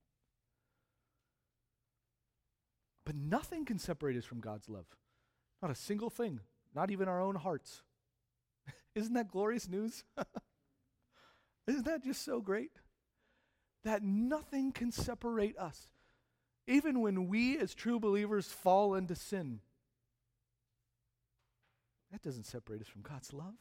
But nothing can separate us from God's love. Not a single thing. Not even our own hearts. Isn't that glorious news? Isn't that just so great? That nothing can separate us. Even when we as true believers fall into sin, that doesn't separate us from God's love.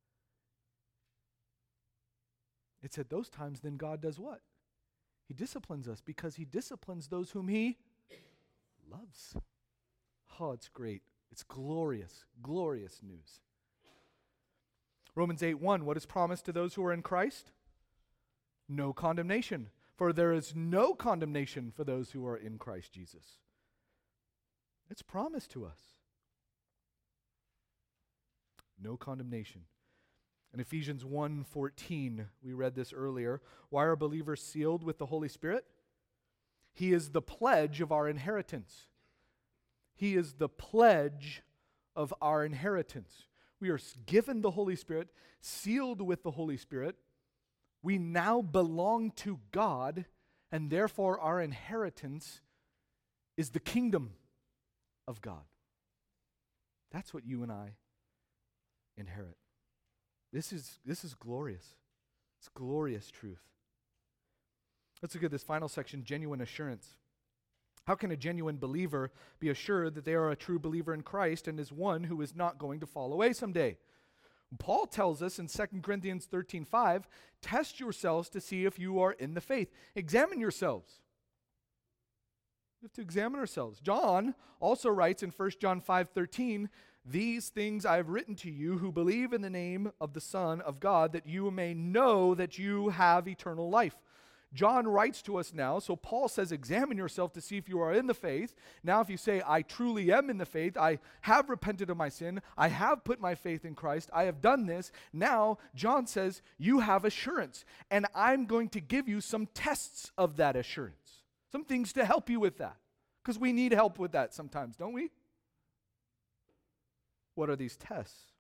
It's at those times then God does what? He disciplines us because he disciplines those whom he loves. Oh, it's great. It's glorious, glorious news. Romans 8:1, what is promised to those who are in Christ? No condemnation. For there is no condemnation for those who are in Christ Jesus. It's promised to us. No condemnation. In Ephesians 1:14, we read this earlier. Why are believers sealed with the Holy Spirit? He is the pledge of our inheritance. He is the pledge of our inheritance. We are given the Holy Spirit, sealed with the Holy Spirit. We now belong to God, and therefore our inheritance is the kingdom of God. That's what you and I inherit. This is glorious. It's glorious truth. Let's look at this final section, genuine assurance. How can a genuine believer be assured that they are a true believer in Christ and is one who is not going to fall away someday? Paul tells us in 2 Corinthians 13:5, test yourselves to see if you are in the faith. Examine yourselves. We have to examine ourselves. John also writes in 1 John 5:13, these things I have written to you who believe in the name of the Son of God, that you may know that you have eternal life. John writes to us now, so Paul says, examine yourself to see if you are in the faith. Now if you say, I truly am in the faith, I have repented of my sin, I have put my faith in Christ, I have done this, now John says, you have assurance. And I'm going to give you some tests of that assurance. Some things to help you with that. Because we need help with that sometimes, don't we? What are these tests?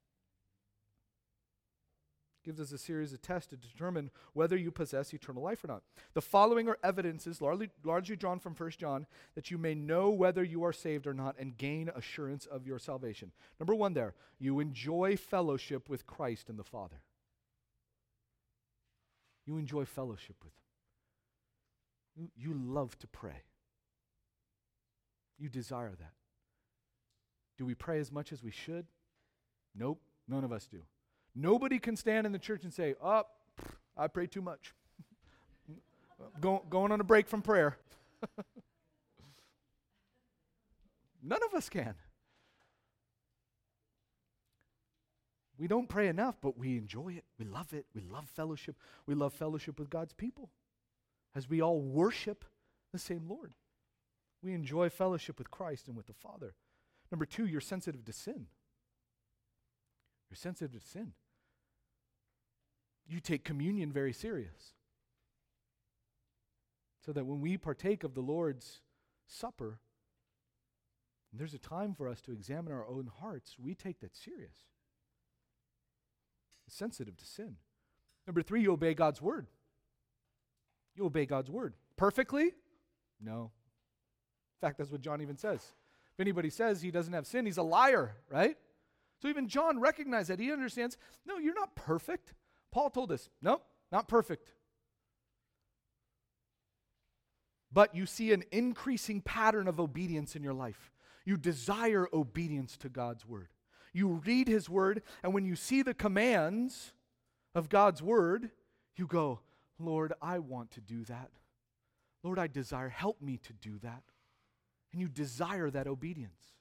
Gives us a series of tests to determine whether you possess eternal life or not. The following are evidences, largely drawn from 1 John, that you may know whether you are saved or not and gain assurance of your salvation. Number one there, you enjoy fellowship with Christ and the Father. You enjoy fellowship with Him. You love to pray. You desire that. Do we pray as much as we should? Nope, none of us do. Nobody can stand in the church and say, I pray too much. Going on a break from prayer. None of us can. We don't pray enough, but we enjoy it. We love it. We love fellowship. We love fellowship with God's people as we all worship the same Lord. We enjoy fellowship with Christ and with the Father. Number two, you're sensitive to sin. You're sensitive to sin. You take communion very serious. So that when we partake of the Lord's Supper, and there's a time for us to examine our own hearts, we take that serious. Sensitive to sin. Number three, you obey God's word. You obey God's word. Perfectly? No. In fact, that's what John even says. If anybody says he doesn't have sin, he's a liar, right? So even John recognized that. He understands, no, you're not perfect. Paul told us, no, not perfect. But you see an increasing pattern of obedience in your life. You desire obedience to God's word. You read his word, and when you see the commands of God's word, you go, Lord, I want to do that. Lord, I desire, help me to do that. And you desire that obedience.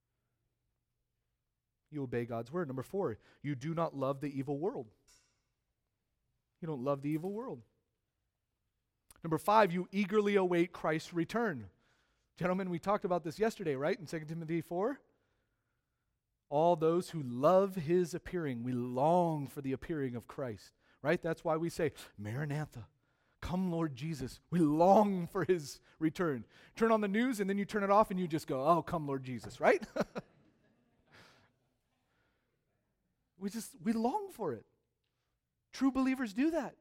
You obey God's word. Number four, you do not love the evil world. You don't love the evil world. Number five, you eagerly await Christ's return. Gentlemen, we talked about this yesterday, right? In 2 Timothy 4. All those who love his appearing, we long for the appearing of Christ, right? That's why we say, Maranatha, come Lord Jesus. We long for his return. Turn on the news and then you turn it off and you just go, oh, come Lord Jesus, right? We long for it. True believers do that.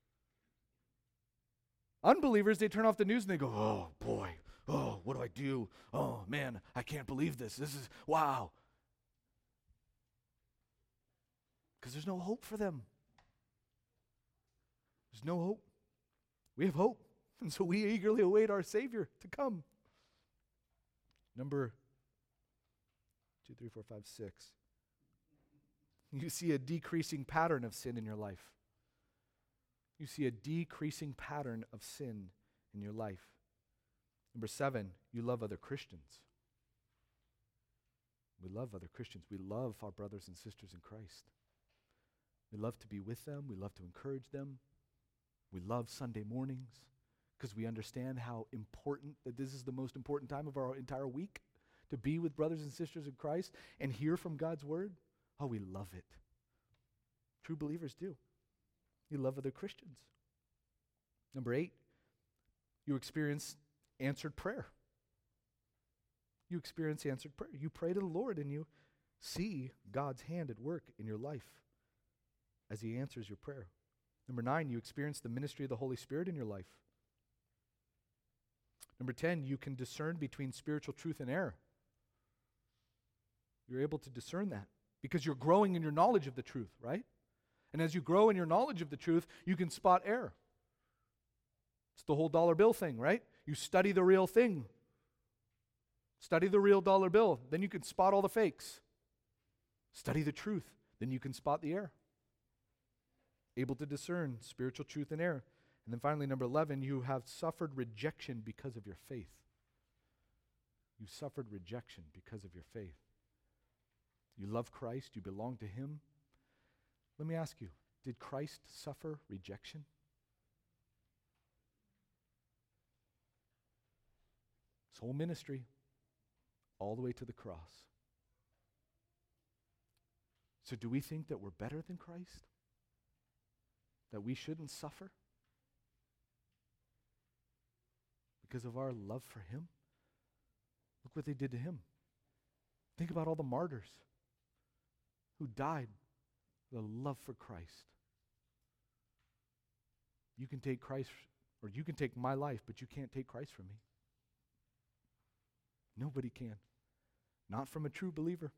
Unbelievers, they turn off the news and they go, oh boy, oh, what do I do? Oh man, I can't believe this. This is, wow. Because there's no hope for them. There's no hope. We have hope. And so we eagerly await our Savior to come. Number 2, 3, 4, 5, 6. You see a decreasing pattern of sin in your life. You see a decreasing pattern of sin in your life. Number 7, you love other Christians. We love other Christians. We love our brothers and sisters in Christ. We love to be with them. We love to encourage them. We love Sunday mornings because we understand how important that this is the most important time of our entire week to be with brothers and sisters in Christ and hear from God's word. Oh, we love it. True believers do. You love other Christians. Number 8, you experience answered prayer. You experience answered prayer. You pray to the Lord and you see God's hand at work in your life as He answers your prayer. Number 9, you experience the ministry of the Holy Spirit in your life. Number 10, you can discern between spiritual truth and error. You're able to discern that because you're growing in your knowledge of the truth, right? And as you grow in your knowledge of the truth, you can spot error. It's the whole dollar bill thing, right? You study the real thing. Study the real dollar bill, then you can spot all the fakes. Study the truth, then you can spot the error. Able to discern spiritual truth and error. And then finally, number 11, you have suffered rejection because of your faith. You suffered rejection because of your faith. You love Christ, you belong to Him. Let me ask you, did Christ suffer rejection? His whole ministry, all the way to the cross. So do we think that we're better than Christ? That we shouldn't suffer? Because of our love for Him? Look what they did to Him. Think about all the martyrs who died with a love for Christ. You can take Christ, or you can take my life, but you can't take Christ from me. Nobody can. Not from a true believer.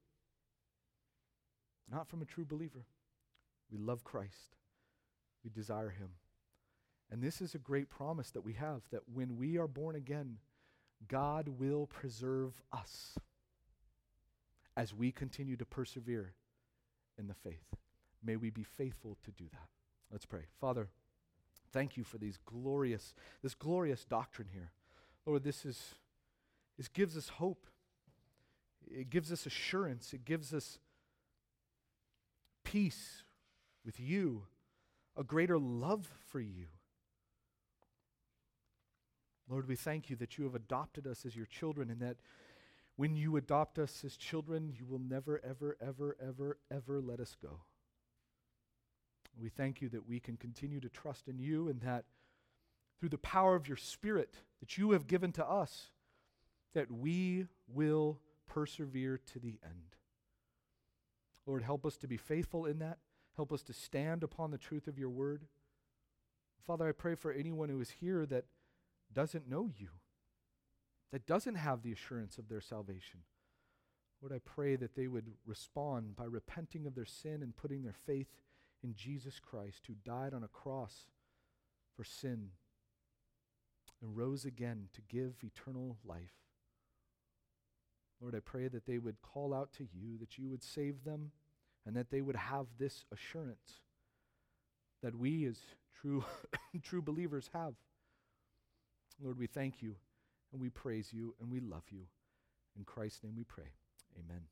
Not from a true believer. We love Christ. We desire Him. And this is a great promise that we have, that when we are born again, God will preserve us as we continue to persevere in the faith. May we be faithful to do that. Let's pray. Father, thank You for this glorious doctrine here. Lord, this gives us hope. It gives us assurance. It gives us peace with You, a greater love for You. Lord, we thank You that You have adopted us as Your children, and that when You adopt us as children, You will never, ever, ever, ever, ever let us go. We thank You that we can continue to trust in You, and that through the power of Your Spirit that You have given to us, that we will persevere to the end. Lord, help us to be faithful in that. Help us to stand upon the truth of Your word. Father, I pray for anyone who is here that doesn't know You, that doesn't have the assurance of their salvation. Lord, I pray that they would respond by repenting of their sin and putting their faith in Jesus Christ, who died on a cross for sin and rose again to give eternal life. Lord, I pray that they would call out to You, that You would save them, and that they would have this assurance that we as true believers have. Lord, we thank You, and we praise You, and we love You. In Christ's name we pray. Amen.